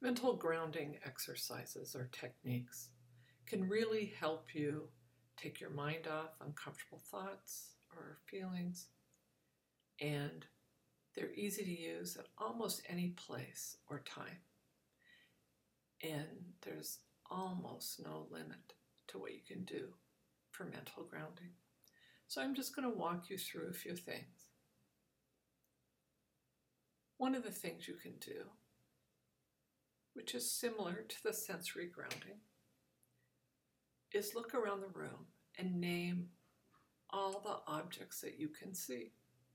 Mental grounding exercises or techniques can really help you take your mind off uncomfortable thoughts or feelings, and they're easy to use at almost any place or time. And there's almost no limit to what you can do for mental grounding. So I'm just going to walk you through a few things. One of the things you can do, which is similar to the sensory grounding, is look around the room and name all the objects that you can see.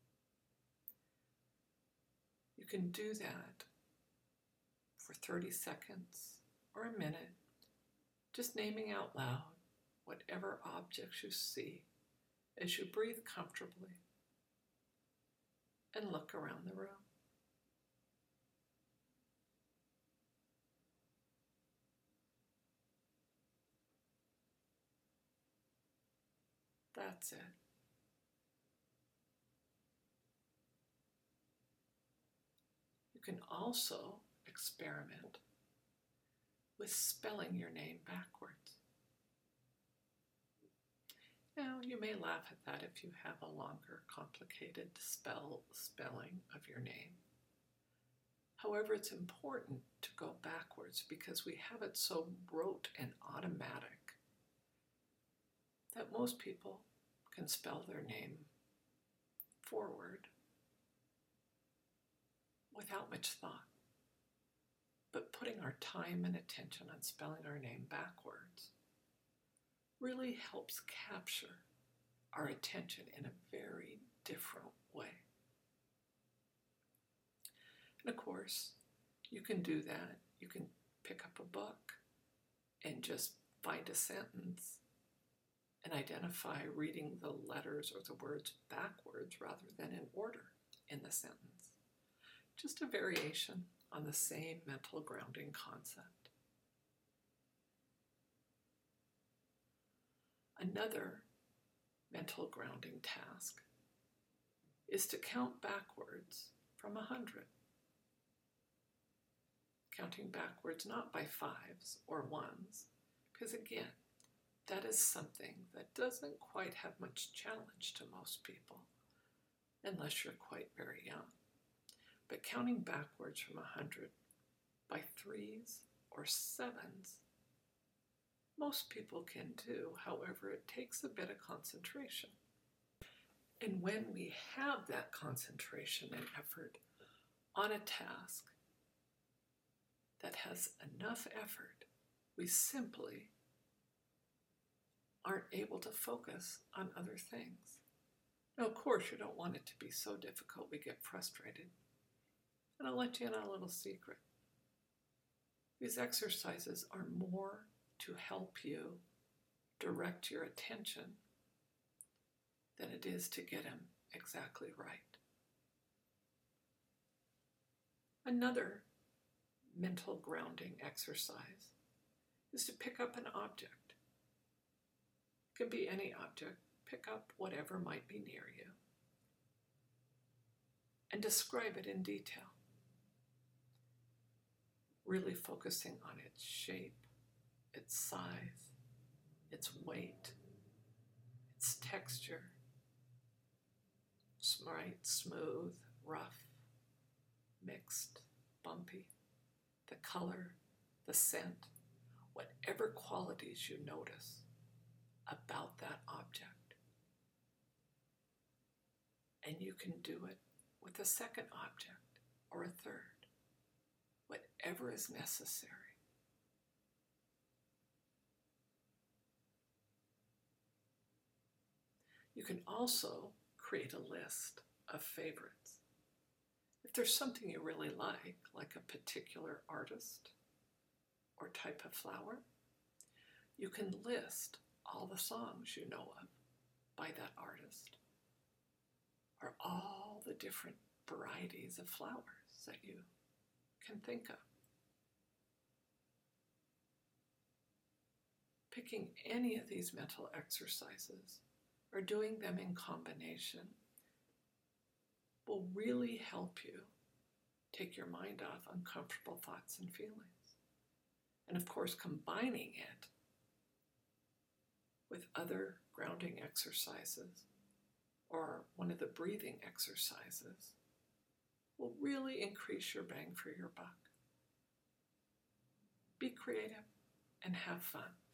You can do that for 30 seconds or a minute, just naming out loud whatever objects you see as you breathe comfortably and look around the room. That's it. You can also experiment with spelling your name backwards. Now, you may laugh at that if you have a longer, complicated spelling of your name. However, it's important to go backwards because we have it so rote and automatic that most people can spell their name forward without much thought. But putting our time and attention on spelling our name backwards really helps capture our attention in a very different way. And of course, you can do that. You can pick up a book and just find a sentence and identify reading the letters or the words backwards rather than in order in the sentence. Just a variation on the same mental grounding concept. Another mental grounding task is to count backwards from 100. Counting backwards not by fives or ones, because again, that is something that doesn't quite have much challenge to most people, unless you're quite very young. But counting backwards from 100 by threes or sevens, most people can do. However, it takes a bit of concentration. And when we have that concentration and effort on a task that has enough effort, we simply aren't able to focus on other things. Now, of course, you don't want it to be so difficult we get frustrated. And I'll let you in on a little secret. These exercises are more to help you direct your attention than it is to get them exactly right. Another mental grounding exercise is to pick up an object. It can be any object. Pick up whatever might be near you and describe it in detail, really focusing on its shape, its size, its weight, its texture, bright, smooth, rough, mixed, bumpy, the color, the scent, whatever qualities you notice about that object. And you can do it with a second object or a third, whatever is necessary. You can also create a list of favorites. If there's something you really like a particular artist or type of flower, you can list all the songs you know of by that artist, or all the different varieties of flowers that you can think of. Picking any of these mental exercises or doing them in combination will really help you take your mind off uncomfortable thoughts and feelings. And of course, combining it with other grounding exercises or one of the breathing exercises will really increase your bang for your buck. Be creative and have fun.